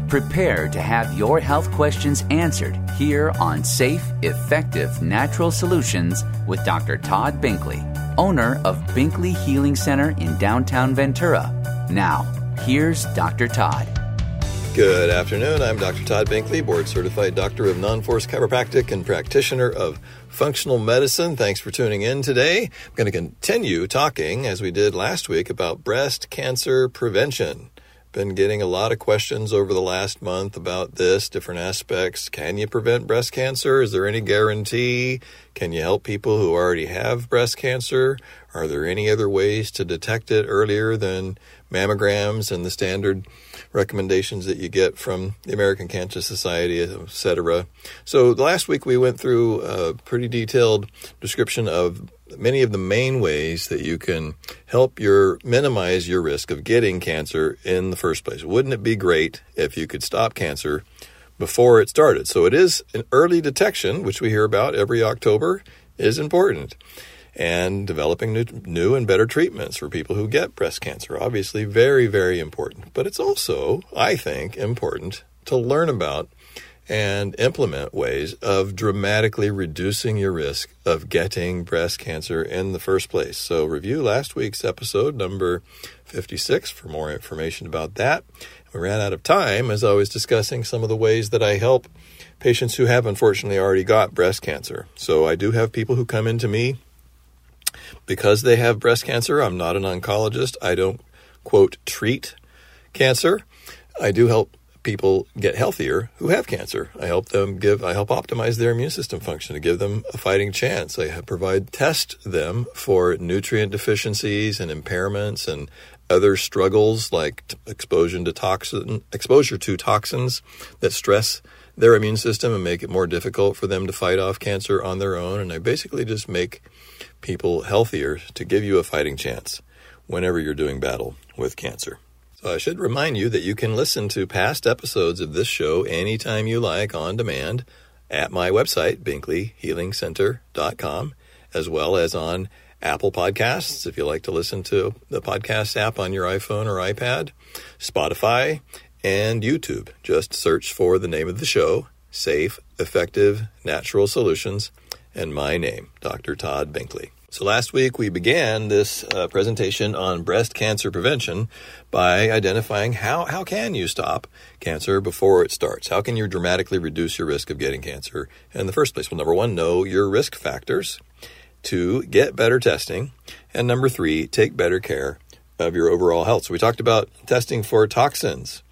Prepare to have your health questions answered here on Safe, Effective Natural Solutions with Dr. Todd Binkley, owner of Binkley Healing Center in downtown Ventura. Now, here's Dr. Todd. Good afternoon. I'm Dr. Todd Binkley, board-certified doctor of non-force chiropractic and practitioner of functional medicine. Thanks for tuning in today. I'm going to continue talking, as we did last week, about breast cancer prevention. Been getting a lot of questions over the last month about this, different aspects. Can you prevent breast cancer? Is there any guarantee? Can you help people who already have breast cancer? Are there any other ways to detect it earlier than mammograms and the standard recommendations that you get from the American Cancer Society, etc.? So last week we went through a pretty detailed description of many of the main ways that you can help minimize your risk of getting cancer in the first place. Wouldn't it be great if you could stop cancer before it started? So it is an early detection, which we hear about every October, is important. And developing new and better treatments for people who get breast cancer, obviously very, very important. But it's also, I think, important to learn about and implement ways of dramatically reducing your risk of getting breast cancer in the first place. So review last week's episode, number 56, for more information about that. We ran out of time as I was discussing some of the ways that I help patients who have unfortunately already got breast cancer. So I do have people who come into me because they have breast cancer. I'm not an oncologist. I don't, quote, treat cancer. I do help people get healthier who have cancer. I help optimize their immune system function to give them a fighting chance. I test them for nutrient deficiencies and impairments and other struggles like exposure to toxins that stress their immune system and make it more difficult for them to fight off cancer on their own. And I basically just make people healthier to give you a fighting chance whenever you're doing battle with cancer. So I should remind you that you can listen to past episodes of this show anytime you like on demand at my website, binkleyhealingcenter.com, as well as on Apple Podcasts, if you like to listen to the podcast app on your iPhone or iPad, Spotify, and YouTube. Just search for the name of the show, Safe, Effective Natural Solutions, and my name, Dr. Todd Binkley. So last week we began this presentation on breast cancer prevention by identifying how can you stop cancer before it starts? How can you dramatically reduce your risk of getting cancer in the first place? Well, number one, know your risk factors. 2, get better testing. And number 3, take better care of your overall health. So we talked about testing for toxins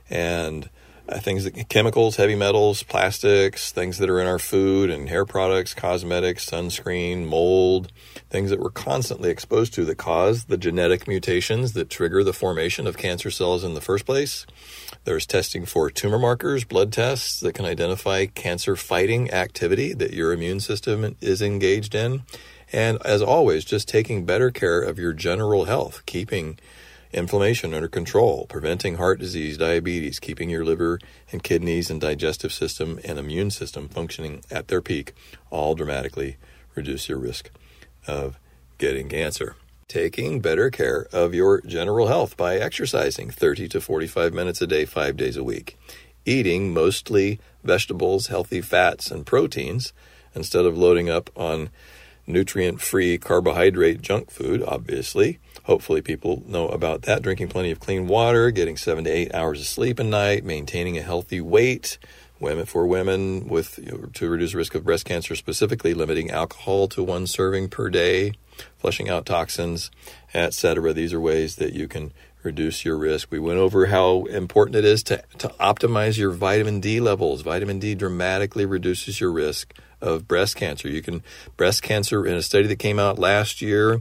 and things like chemicals, heavy metals, plastics, things that are in our food and hair products, cosmetics, sunscreen, mold, things that we're constantly exposed to that cause the genetic mutations that trigger the formation of cancer cells in the first place. There's testing for tumor markers, blood tests that can identify cancer-fighting activity that your immune system is engaged in. And as always, just taking better care of your general health, keeping inflammation under control, preventing heart disease, diabetes, keeping your liver and kidneys and digestive system and immune system functioning at their peak, all dramatically reduce your risk of getting cancer. Taking better care of your general health by exercising 30 to 45 minutes a day, 5 days a week. Eating mostly vegetables, healthy fats, and proteins instead of loading up on nutrient-free carbohydrate junk food, obviously. Hopefully people know about that. Drinking plenty of clean water, getting 7 to 8 hours of sleep a night, maintaining a healthy weight. For women to reduce the risk of breast cancer, specifically limiting alcohol to 1 serving per day, flushing out toxins, etc. These are ways that you can reduce your risk. We went over how important it is to optimize your vitamin D levels. Vitamin D dramatically reduces your risk of breast cancer. Breast cancer, in a study that came out last year,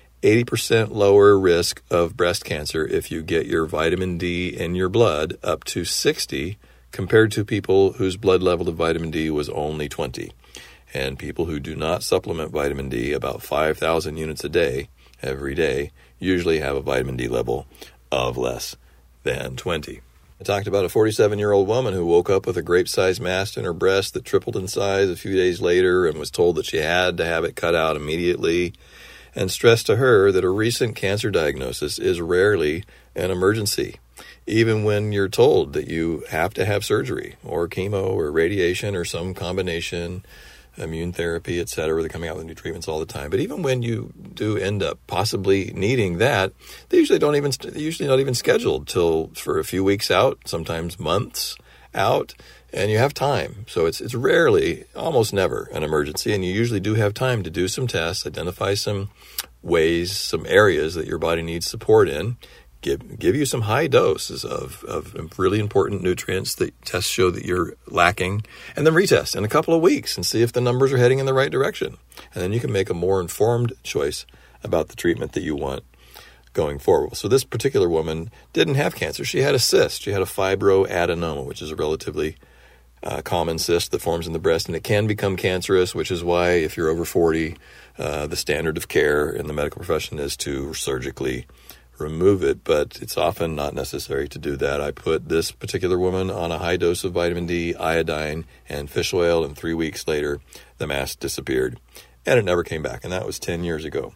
80% lower risk of breast cancer if you get your vitamin D in your blood up to 60 compared to people whose blood level of vitamin D was only 20. And people who do not supplement vitamin D, about 5,000 units a day, every day, usually have a vitamin D level of less than 20. I talked about a 47-year-old woman who woke up with a grape-sized mass in her breast that tripled in size a few days later and was told that she had to have it cut out immediately, and stressed to her that a recent cancer diagnosis is rarely an emergency. even when you're told that you have to have surgery or chemo or radiation or some combination, immune therapy, etc. They're coming out with new treatments all the time. But even when you do end up possibly needing that, they usually not even scheduled for a few weeks out, sometimes months out, and you have time. So it's rarely, almost never, an emergency, and you usually do have time to do some tests, identify some ways, some areas that your body needs support in, give you some high doses of really important nutrients that tests show that you're lacking, and then retest in a couple of weeks and see if the numbers are heading in the right direction. And then you can make a more informed choice about the treatment that you want going forward. So this particular woman didn't have cancer. She had a cyst. She had a fibroadenoma, which is a relatively common cyst that forms in the breast, and it can become cancerous, which is why if you're over 40, the standard of care in the medical profession is to surgically remove it, but it's often not necessary to do that. I put this particular woman on a high dose of vitamin D, iodine, and fish oil, and 3 weeks later, the mass disappeared, and it never came back, and that was 10 years ago.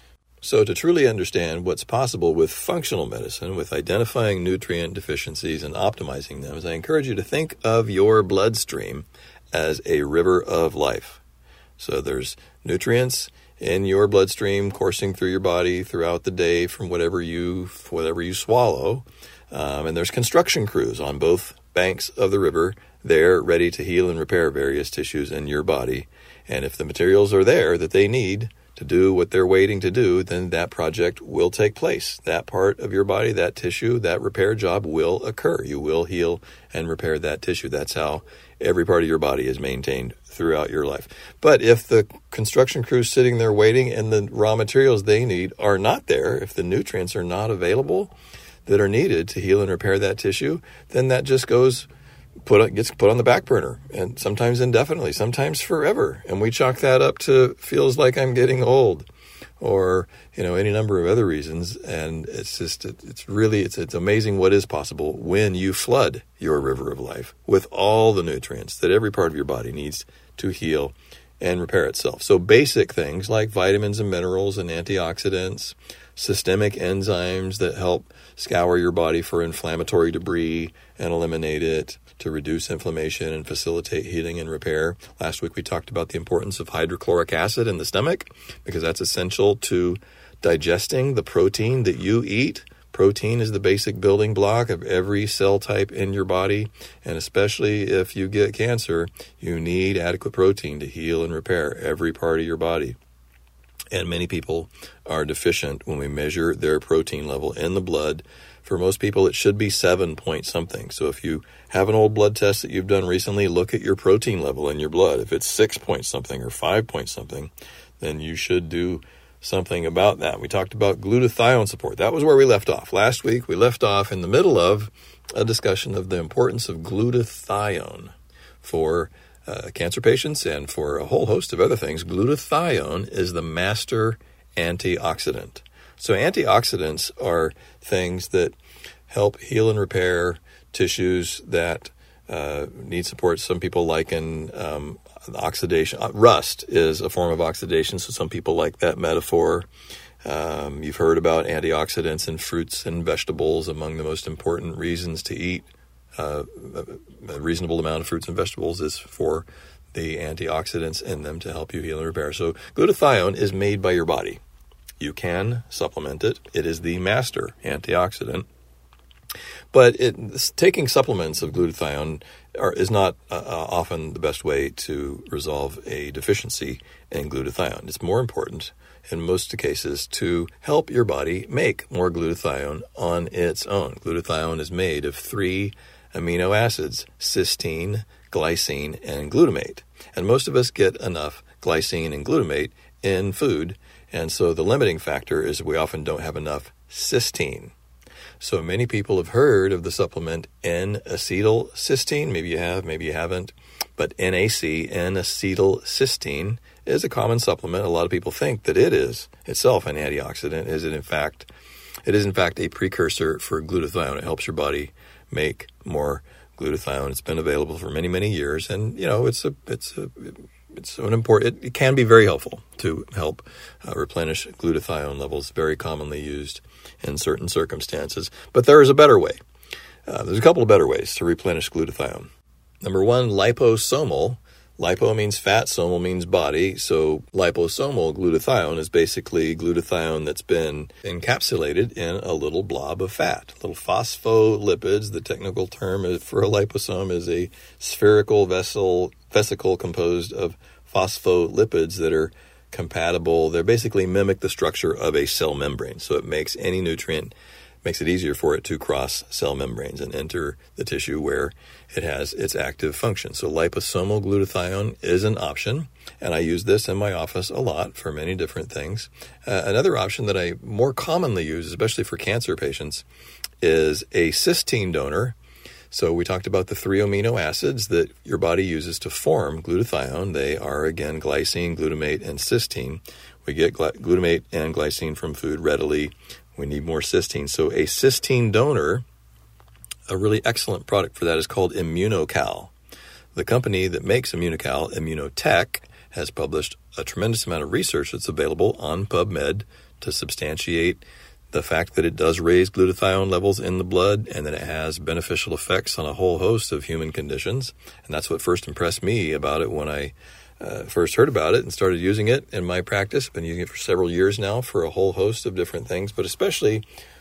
So to truly understand what's possible with functional medicine, with identifying nutrient deficiencies and optimizing them, I encourage you to think of your bloodstream as a river of life. So there's nutrients in your bloodstream coursing through your body throughout the day from whatever you swallow. And there's construction crews on both banks of the river. They're ready to heal and repair various tissues in your body. And if the materials are there that they need to do what they're waiting to do, then that project will take place. That part of your body, that tissue, that repair job will occur. You will heal and repair that tissue. That's how every part of your body is maintained throughout your life. But if the construction crew's sitting there waiting and the raw materials they need are not there, if the nutrients are not available that are needed to heal and repair that tissue, then that just gets put on the back burner, and sometimes indefinitely, sometimes forever. And we chalk that up to feels like I'm getting old, or any number of other reasons. And it's amazing what is possible when you flood your river of life with all the nutrients that every part of your body needs to heal and repair itself. So basic things like vitamins and minerals and antioxidants, systemic enzymes that help scour your body for inflammatory debris and eliminate it, to reduce inflammation and facilitate healing and repair. Last week we talked about the importance of hydrochloric acid in the stomach, because that's essential to digesting the protein that you eat. Protein is the basic building block of every cell type in your body, and especially if you get cancer, you need adequate protein to heal and repair every part of your body. And many people are deficient when we measure their protein level in the blood. For most people, it should be 7 point something. So if you have an old blood test that you've done recently, look at your protein level in your blood. If it's 6 point something or 5 point something, then you should do something about that. We talked about glutathione support. That was where we left off. Last week, we left off in the middle of a discussion of the importance of glutathione for cancer patients and for a whole host of other things. Glutathione is the master antioxidant. So antioxidants are things that help heal and repair tissues that need support. Some people liken oxidation. Rust is a form of oxidation, so some people like that metaphor. You've heard about antioxidants in fruits and vegetables. Among the most important reasons to eat a reasonable amount of fruits and vegetables is for the antioxidants in them to help you heal and repair. So glutathione is made by your body. You can supplement it. It is the master antioxidant. But taking supplements of glutathione is not often the best way to resolve a deficiency in glutathione. It's more important, in most cases, to help your body make more glutathione on its own. Glutathione is made of 3 amino acids: cysteine, glycine, and glutamate. And most of us get enough glycine and glutamate in food, and so the limiting factor is we often don't have enough cysteine. So many people have heard of the supplement N-acetylcysteine. Maybe you have, maybe you haven't. But NAC, N-acetylcysteine, is a common supplement. A lot of people think that it is itself an antioxidant. It is in fact a precursor for glutathione. It helps your body make more glutathione. It's been available for many, many years, and it's It can be very helpful to help replenish glutathione levels, very commonly used in certain circumstances. But there is a better way. There's a couple of better ways to replenish glutathione. Number one, liposomal. Lipo means fat, somal means body. So liposomal glutathione is basically glutathione that's been encapsulated in a little blob of fat, little phospholipids. The technical term for a liposome is a spherical vesicle composed of phospholipids that are compatible. They basically mimic the structure of a cell membrane. So it makes any nutrient, makes it easier for it to cross cell membranes and enter the tissue where it has its active function. So liposomal glutathione is an option, and I use this in my office a lot for many different things. Another option that I more commonly use, especially for cancer patients, is a cysteine donor. So we talked about the 3 amino acids that your body uses to form glutathione. They are, again, glycine, glutamate, and cysteine. We get glutamate and glycine from food readily. We need more cysteine. So a cysteine donor, a really excellent product for that, is called Immunocal. The company that makes Immunocal, Immunotech, has published a tremendous amount of research that's available on PubMed to substantiate the fact that it does raise glutathione levels in the blood and that it has beneficial effects on a whole host of human conditions. And that's what first impressed me about it when I first heard about it and started using it in my practice. I've been using it for several years now for a whole host of different things, but especially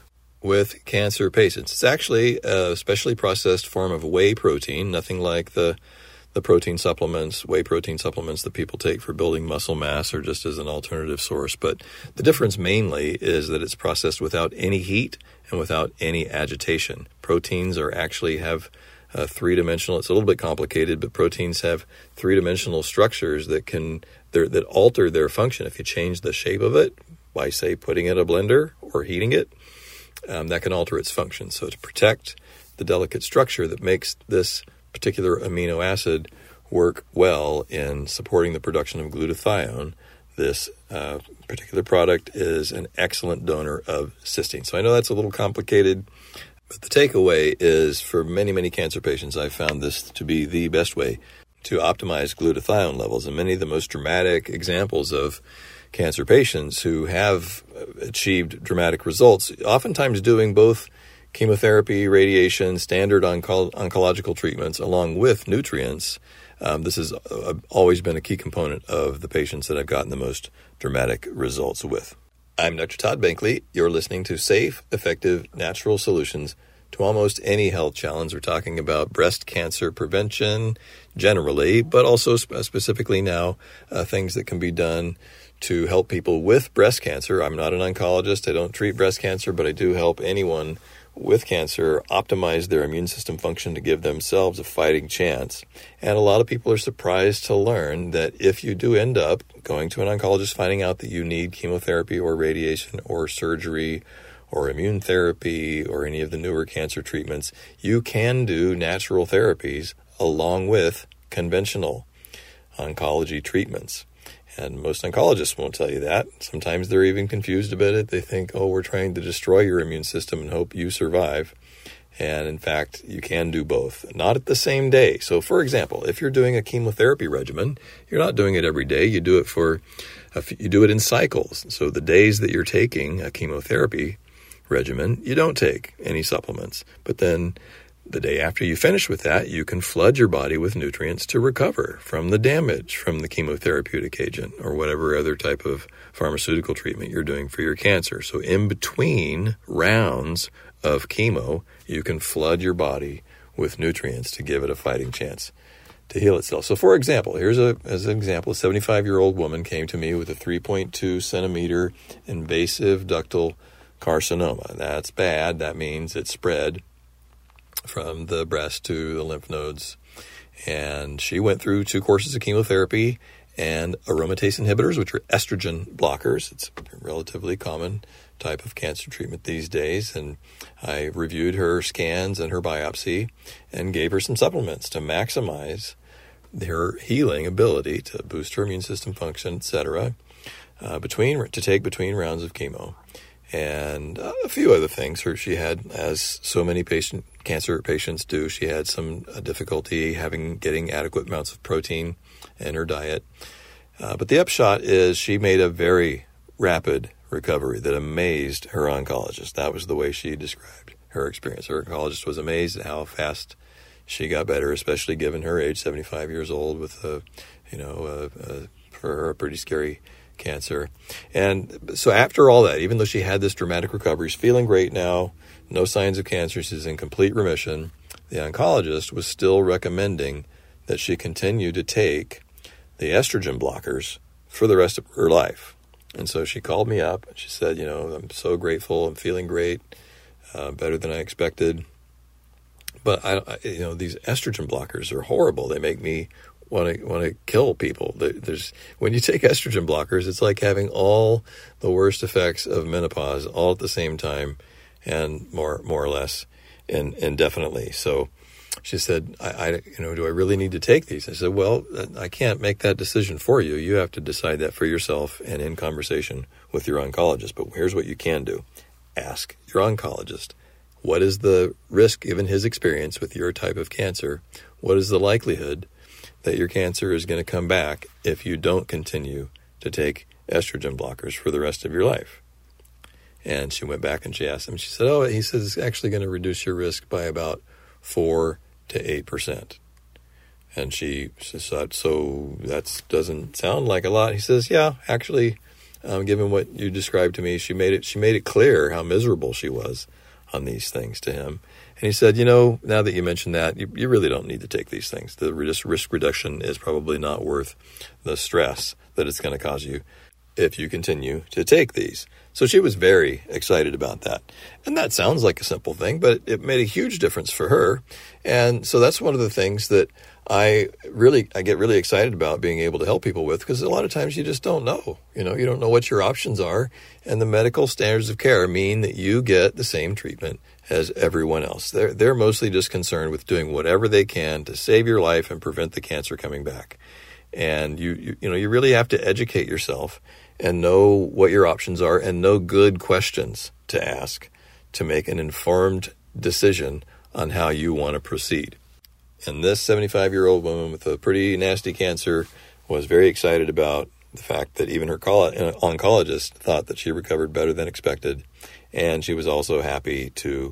with cancer patients. It's actually a specially processed form of whey protein, nothing like the protein supplements, whey protein supplements that people take for building muscle mass or just as an alternative source. But the difference mainly is that it's processed without any heat and without any agitation. Proteins have three-dimensional, it's a little bit complicated, but proteins have three-dimensional structures that alter their function. If you change the shape of it by, say, putting it in a blender or heating it, that can alter its function. So to protect the delicate structure that makes this particular amino acid work well in supporting the production of glutathione, this particular product is an excellent donor of cysteine. So I know that's a little complicated, but the takeaway is for many, many cancer patients, I've found this to be the best way to optimize glutathione levels. And many of the most dramatic examples of cancer patients who have achieved dramatic results, oftentimes doing both chemotherapy, radiation, standard oncological treatments, along with nutrients. This has always been a key component of the patients that I've gotten the most dramatic results with. I'm Dr. Todd Binkley. You're listening to Safe, Effective, Natural Solutions to almost any health challenge. We're talking about breast cancer prevention generally, but also specifically now things that can be done to help people with breast cancer. I'm not an oncologist. I don't treat breast cancer, but I do help anyone with cancer optimize their immune system function to give themselves a fighting chance. And a lot of people are surprised to learn that if you do end up going to an oncologist, finding out that you need chemotherapy or radiation or surgery or immune therapy or any of the newer cancer treatments, you can do natural therapies along with conventional oncology treatments. And most oncologists won't tell you that. Sometimes they're even confused about it. They think, we're trying to destroy your immune system and hope you survive. And in fact, you can do both, not at the same day. So for example, if you're doing a chemotherapy regimen, you're not doing it every day. You do it in cycles. So the days that you're taking a chemotherapy regimen, you don't take any supplements. But then the day after you finish with that, you can flood your body with nutrients to recover from the damage from the chemotherapeutic agent or whatever other type of pharmaceutical treatment you're doing for your cancer. So in between rounds of chemo, you can flood your body with nutrients to give it a fighting chance to heal itself. So for example, as an example, a 75-year-old woman came to me with a 3.2 centimeter invasive ductal carcinoma. That's bad. That means it's spread from the breast to the lymph nodes. And she went through 2 courses of chemotherapy and aromatase inhibitors, which are estrogen blockers. It's a relatively common type of cancer treatment these days. And I reviewed her scans and her biopsy and gave her some supplements to maximize her healing ability, to boost her immune system function, etc., to take between rounds of chemo. and a few other things. She had, as so many cancer patients do, she had some difficulty getting adequate amounts of protein in her diet. But the upshot is she made a very rapid recovery that amazed her oncologist. That was the way she described her experience. Her oncologist was amazed at how fast she got better, especially given her age, 75 years old, with for her a pretty scary cancer. And so after all that, even though she had this dramatic recovery, she's feeling great now, no signs of cancer, she's in complete remission, the oncologist was still recommending that she continue to take the estrogen blockers for the rest of her life. And so she called me up and she said, I'm so grateful, I'm feeling great, better than I expected. But these estrogen blockers are horrible. They make me want to kill people. When you take estrogen blockers, it's like having all the worst effects of menopause all at the same time, and more or less indefinitely. So she said, do I really need to take these? I said, well, I can't make that decision for you. You have to decide that for yourself and in conversation with your oncologist. But here's what you can do. Ask your oncologist, what is the risk, given his experience with your type of cancer? What is the likelihood that your cancer is going to come back if you don't continue to take estrogen blockers for the rest of your life? And she went back and she asked him, she said, he says it's actually going to reduce your risk by about 4 to 8%. And she said, so that doesn't sound like a lot. He says, yeah, actually, given what you described to me, she made it clear how miserable she was on these things to him. And he said, now that you mentioned that, you really don't need to take these things. The risk reduction is probably not worth the stress that it's going to cause you if you continue to take these. So she was very excited about that. And that sounds like a simple thing, but it made a huge difference for her. And so that's one of the things that I get really excited about being able to help people with, because a lot of times you just don't know. You don't know what your options are. And the medical standards of care mean that you get the same treatment as everyone else. They're mostly just concerned with doing whatever they can to save your life and prevent the cancer coming back. And you really have to educate yourself and know what your options are and know good questions to ask to make an informed decision on how you want to proceed. And this 75-year-old woman with a pretty nasty cancer was very excited about the fact that even her oncologist thought that she recovered better than expected. And she was also happy to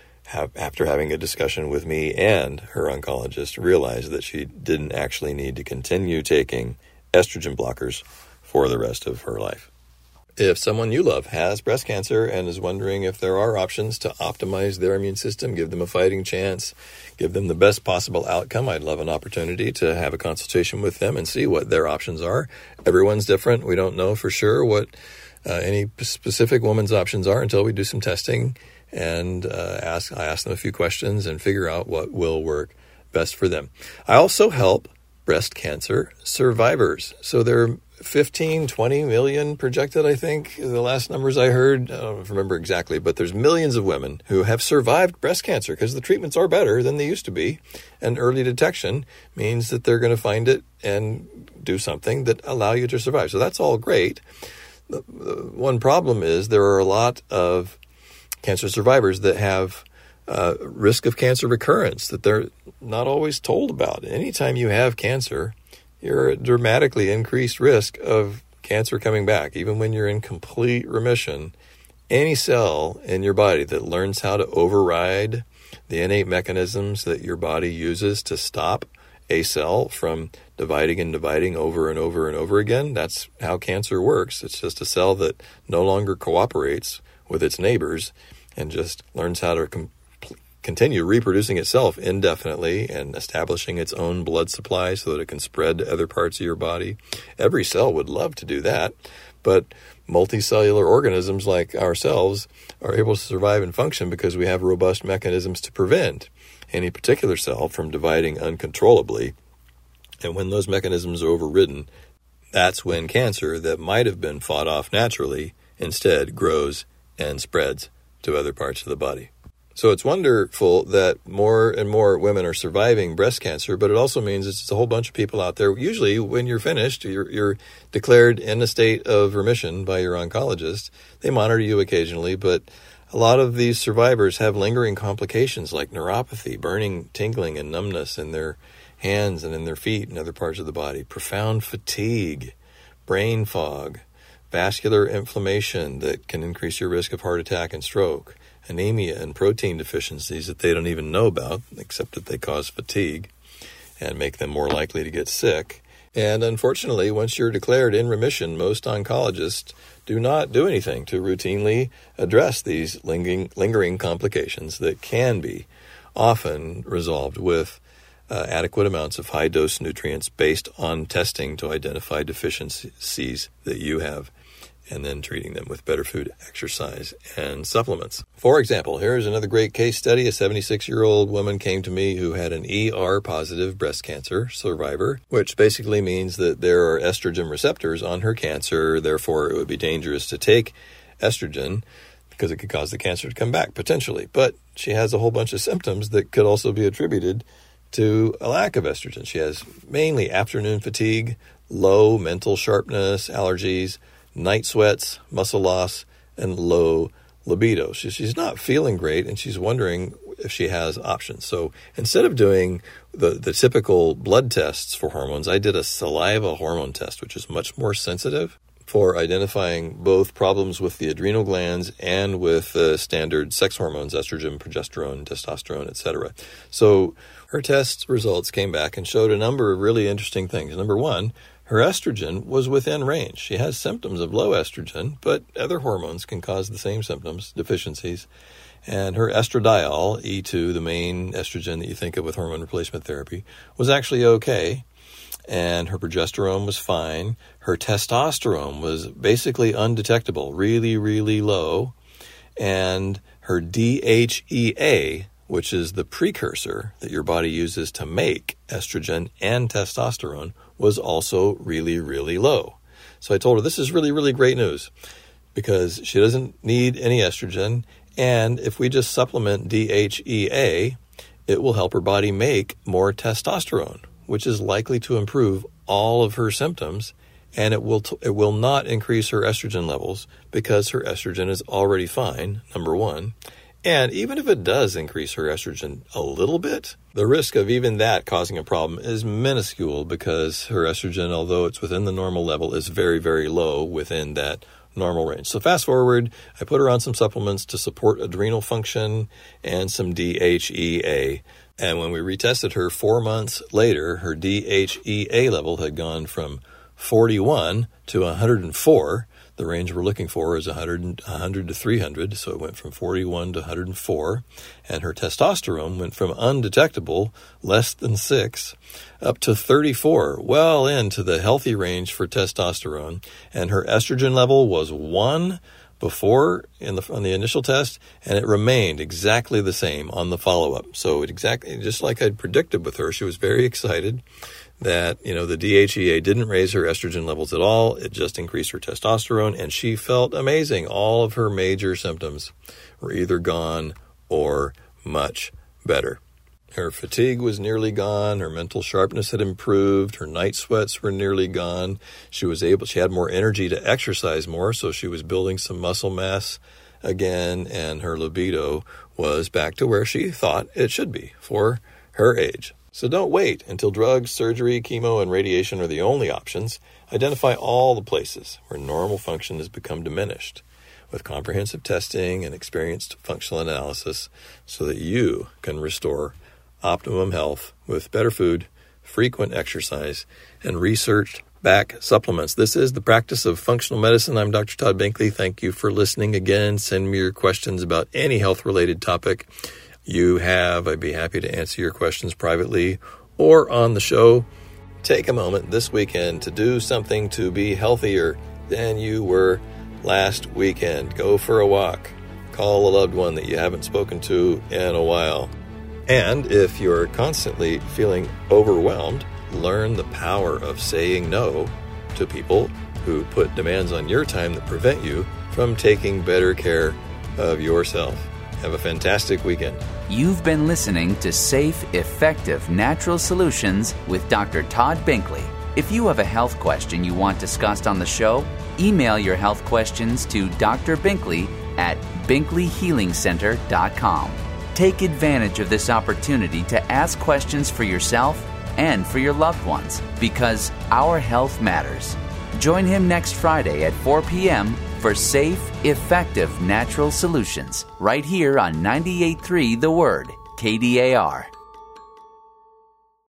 after having a discussion with me and her oncologist, realize that she didn't actually need to continue taking estrogen blockers for the rest of her life. If someone you love has breast cancer and is wondering if there are options to optimize their immune system, give them a fighting chance, give them the best possible outcome, I'd love an opportunity to have a consultation with them and see what their options are. Everyone's different. We don't know for sure what any specific woman's options are until we do some testing and I ask them a few questions and figure out what will work best for them. I also help breast cancer survivors. So there are 15, 20 million projected, I think, the last numbers I heard. I don't remember exactly, but there's millions of women who have survived breast cancer because the treatments are better than they used to be. And early detection means that they're going to find it and do something that allow you to survive. So that's all great. The one problem is there are a lot of cancer survivors that have risk of cancer recurrence that they're not always told about. Anytime you have cancer, you're at dramatically increased risk of cancer coming back. Even when you're in complete remission, any cell in your body that learns how to override the innate mechanisms that your body uses to stop a cell from dividing and dividing over and over and over again, that's how cancer works. It's just a cell that no longer cooperates with its neighbors and just learns how to continue reproducing itself indefinitely and establishing its own blood supply so that it can spread to other parts of your body. Every cell would love to do that, but multicellular organisms like ourselves are able to survive and function because we have robust mechanisms to prevent any particular cell from dividing uncontrollably. And when those mechanisms are overridden, that's when cancer that might have been fought off naturally instead grows and spreads to other parts of the body. So it's wonderful that more and more women are surviving breast cancer, but it also means it's a whole bunch of people out there. Usually when you're finished, you're declared in a state of remission by your oncologist. They monitor you occasionally, but a lot of these survivors have lingering complications like neuropathy, burning, tingling, and numbness in their hands and in their feet and other parts of the body, profound fatigue, brain fog, vascular inflammation that can increase your risk of heart attack and stroke, anemia and protein deficiencies that they don't even know about, except that they cause fatigue and make them more likely to get sick. And unfortunately, once you're declared in remission, most oncologists do not do anything to routinely address these lingering complications that can be often resolved with adequate amounts of high-dose nutrients based on testing to identify deficiencies that you have, and then treating them with better food, exercise, and supplements. For example, here's another great case study. A 76-year-old woman came to me who had an ER-positive breast cancer survivor, which basically means that there are estrogen receptors on her cancer. Therefore, it would be dangerous to take estrogen because it could cause the cancer to come back, potentially. But she has a whole bunch of symptoms that could also be attributed to a lack of estrogen. She has mainly afternoon fatigue, low mental sharpness, allergies, night sweats, muscle loss, and low libido. She's not feeling great, and she's wondering if she has options. So instead of doing the typical blood tests for hormones, I did a saliva hormone test, which is much more sensitive for identifying both problems with the adrenal glands and with standard sex hormones, estrogen, progesterone, testosterone, etc. So her test results came back and showed a number of really interesting things. Number one, her estrogen was within range. She has symptoms of low estrogen, but other hormones can cause the same symptoms, deficiencies. And her estradiol, E2, the main estrogen that you think of with hormone replacement therapy, was actually okay. And her progesterone was fine. Her testosterone was basically undetectable, really, really low. And her DHEA, which is the precursor that your body uses to make estrogen and testosterone, was also really, really low. So I told her, this is really, really great news because she doesn't need any estrogen. And if we just supplement DHEA, it will help her body make more testosterone, which is likely to improve all of her symptoms. And it will not increase her estrogen levels because her estrogen is already fine, number one. And even if it does increase her estrogen a little bit, the risk of even that causing a problem is minuscule because her estrogen, although it's within the normal level, is very, very low within that normal range. So fast forward, I put her on some supplements to support adrenal function and some DHEA. And when we retested her 4 months later, her DHEA level had gone from 41 to 104. The range we're looking for is 100 to 300, so it went from 41 to 104. And her testosterone went from undetectable, less than 6, up to 34, well into the healthy range for testosterone. And her estrogen level was 1 before on the initial test, and it remained exactly the same on the follow-up. So it exactly just like I'd predicted with her, she was very excited that, the DHEA didn't raise her estrogen levels at all. It just increased her testosterone, and she felt amazing. All of her major symptoms were either gone or much better. Her fatigue was nearly gone. Her mental sharpness had improved. Her night sweats were nearly gone. She had more energy to exercise more, so she was building some muscle mass again, and her libido was back to where she thought it should be for her age. So don't wait until drugs, surgery, chemo, and radiation are the only options. Identify all the places where normal function has become diminished with comprehensive testing and experienced functional analysis so that you can restore optimum health with better food, frequent exercise, and research-backed supplements. This is the Practice of Functional Medicine. I'm Dr. Todd Binkley. Thank you for listening again. Send me your questions about any health-related topic you have. I'd be happy to answer your questions privately or on the show. Take a moment this weekend to do something to be healthier than you were last weekend. Go for a walk. Call a loved one that you haven't spoken to in a while. And if you're constantly feeling overwhelmed, learn the power of saying no to people who put demands on your time that prevent you from taking better care of yourself. Have a fantastic weekend. You've been listening to Safe, Effective Natural Solutions with Dr. Todd Binkley. If you have a health question you want discussed on the show, email your health questions to Dr. Binkley at BinkleyHealingCenter.com. Take advantage of this opportunity to ask questions for yourself and for your loved ones, because our health matters. Join him next Friday at 4 p.m. for Safe, Effective Natural Solutions, right here on 98.3 The Word, KDAR.